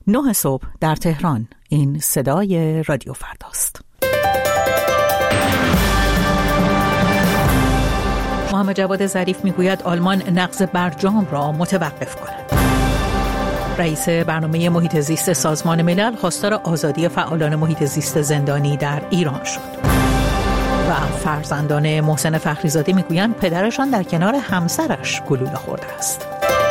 9 صبح در تهران. این صدای رادیو فرداست. محمد جواد ظریف میگوید آلمان نقض برجام را متوقف کند. رئیس برنامه محیط زیست سازمان ملل خواستار آزادی فعالان محیط زیست زندانی در ایران شد. و فرزندان محسن فخریزاده میگویند پدرشان در کنار همسرش گلوله خورده است.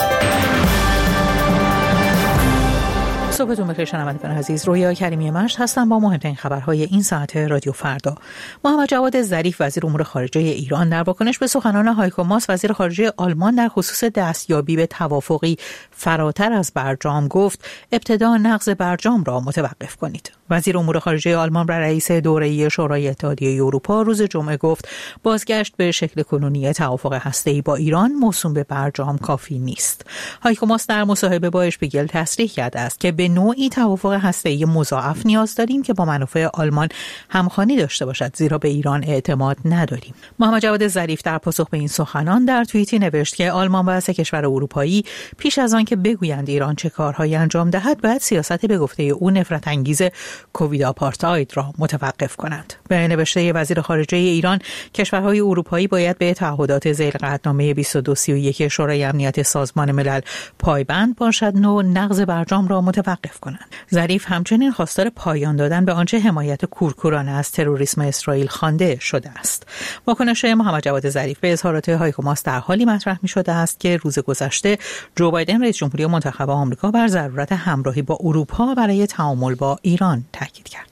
صبحتون بخیر شنوندگان عزیز، رویا کریمی مشت هستم با مهمترین خبرهای این ساعت رادیو فردا. محمد جواد ظریف وزیر امور خارجه ایران در واکنش به سخنان هایکو ماس وزیر خارجه آلمان در خصوص دستیابی به توافقی فراتر از برجام گفت ابتدا نقض برجام را متوقف کنید. وزیر امور خارجه آلمان بر رئیس دوره‌ای شورای اتحادیه اروپا روز جمعه گفت بازگشت به شکل کنونی توافق هسته‌ای با ایران موسوم به برجام کافی نیست. هایکو ماس در مصاحبه با اشپیگل تصریح کرده است که به نوعی توافق هسته‌ای مضاعف نیاز داریم که با منافع آلمان همخوانی داشته باشد، زیرا به ایران اعتماد نداریم. محمد جواد ظریف در پاسخ به این سخنان در توییتی نوشت که آلمان و 3 کشور اروپایی پیش از آن که بگویند ایران چه کارهایی انجام دهد باید سیاست به گفته او نفرت انگیز کووید آپارتاید را متوقف کنند. به نوشته وزیر خارجه ایران کشورهای اروپایی باید به تعهدات ذیل قطعنامه 2231 شورای امنیت سازمان ملل پایبند باشد و نقض برجام را متوقف کنند. ظریف همچنین خواستار پایان دادن به آنچه حمایت کورکورانه از تروریسم اسرائیل خوانده شده است. واکنش محمد جواد ظریف به اظهارات هایکو ماس در حالی مطرح می‌شده است که روز گذشته جو بایدن رئیس جمهوری منتخب آمریکا بر ضرورت همراهی با اروپا برای تعامل با ایران تاکید کرد.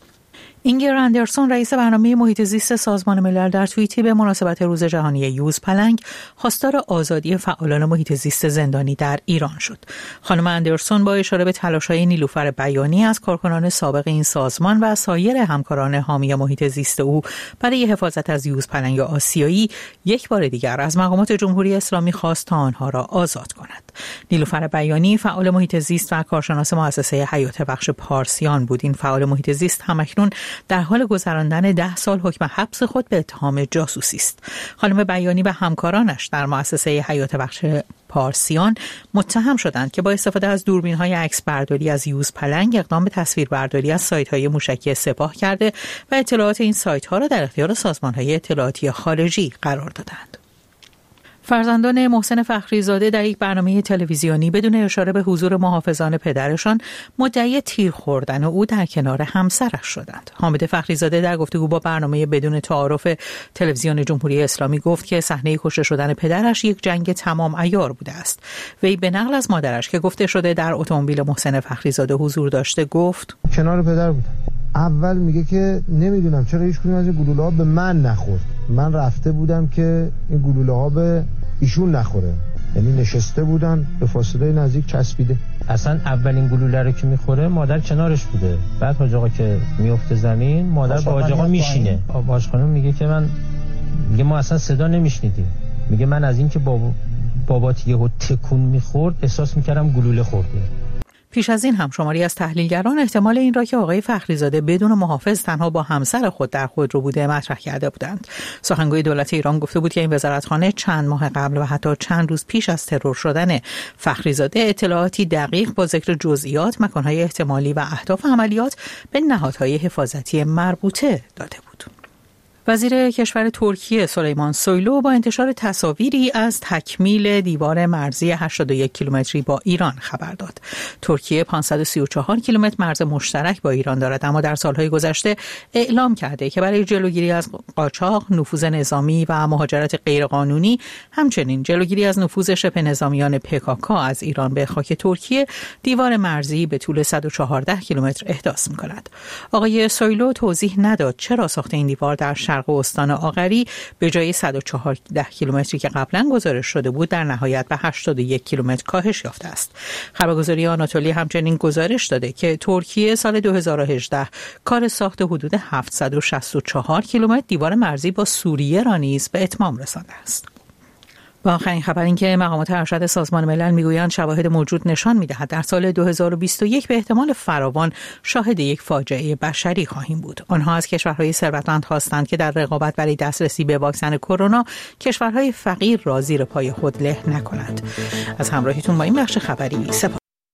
اینگر اندرسون رئیس برنامه محیط زیست سازمان ملل در توییتی به مناسبت روز جهانی یوز پلنگ خواستار آزادی فعالان محیط زیست زندانی در ایران شد. خانم اندرسون با اشاره به تلاش‌های نیلوفر بیانی از کارکنان سابق این سازمان و سایر همکاران حامی محیط زیست او برای حفاظت از یوز پلنگ آسیایی یک بار دیگر از مقامات جمهوری اسلامی خواست تا آنها را آزاد کند. نیلوفر بیانی فعال محیط زیست و کارشناس مؤسسه حیات بخش پارسیان بود. این فعال محیط زیست همکنون در حال گذراندن 10 سال حکم حبس خود به اتهام جاسوسی است. خانم بیانی و همکارانش در مؤسسه حیات بخش پارسیان متهم شدند که با استفاده از دوربین‌های عکسبرداری از یوز پلنگ اقدام به تصویربرداری از سایت‌های موشکی سپاه کرده و اطلاعات این سایت‌ها را در اختیار سازمان‌های اطلاعاتی خارجی قرار دادند. فرزندان محسن فخریزاده در یک برنامه تلویزیونی بدون اشاره به حضور محافظان پدرشان مدعی تیر خوردن او در کنار همسرش شدند. حامد فخریزاده در گفتگو با برنامه بدون تعارف تلویزیون جمهوری اسلامی گفت که صحنه کشته شدن پدرش یک جنگ تمام عیار بوده است. وی به نقل از مادرش که گفته شده در اتومبیل محسن فخریزاده حضور داشته گفت کنار پدر بودم. اول میگه که نمیدونم چرا هیچ کدوم از این گلوله‌ها به من نخورد. من رفته بودم که این گلوله‌ها به ایشون نخوره، یعنی نشسته بودن به فاصله نزدیک چسبیده. اصلا اولین گلوله رو که میخوره مادر کنارش بوده، بعد حاج آقا که میفته زمین مادر با حاج آقا میشینه. حاج خانم میگه که میگه ما اصلا صدا نمیشنیدیم. میگه من از این که بابات یهو تکون میخورد احساس میکردم گلوله خورده. پیش از این هم شماری از تحلیلگران احتمال این را که آقای فخریزاده بدون محافظ تنها با همسر خود در خودرو بوده مطرح کرده بودند. سخنگوی دولت ایران گفته بود که این وزارتخانه چند ماه قبل و حتی چند روز پیش از ترور شدن فخریزاده اطلاعاتی دقیق با ذکر جزئیات، مکانهای احتمالی و اهداف عملیات به نهادهای حفاظتی مربوطه داده بود. وزیر کشور ترکیه سلیمان سویلو با انتشار تصاویری از تکمیل دیوار مرزی 81 کیلومتری با ایران خبر داد. ترکیه 534 کیلومتر مرز مشترک با ایران دارد، اما در سالهای گذشته اعلام کرده که برای جلوگیری از قاچاق، نفوذ نظامی و مهاجرت غیرقانونی، همچنین جلوگیری از نفوذ شبه نظامیان PKK از ایران به خاک ترکیه، دیوار مرزی به طول 114 کیلومتر احداث می‌کند. آقای سویلو توضیح نداد چرا ساخت این دیوار در شرق استان آغری به جای 114 کیلومتری که قبلا گزارش شده بود در نهایت به 81 کیلومتر کاهش یافته است. خبرگزاری آناتولی همچنین گزارش داده که ترکیه سال 2018 کار ساخت حدود 764 کیلومتر دیوار مرزی با سوریه را نیز به اتمام رسانده است. با آخرین خبر این که مقامات ارشد سازمان ملل میگویند شواهد موجود نشان میدهد در سال 2021 به احتمال فراوان شاهد یک فاجعه بشری خواهیم بود. آنها از کشورهای ثروتمند خواستند که در رقابت برای دسترسی به واکسن کرونا کشورهای فقیر را زیر پای خود له نکنند. از همراهیتون با این بخش خبری سپاسگزارم.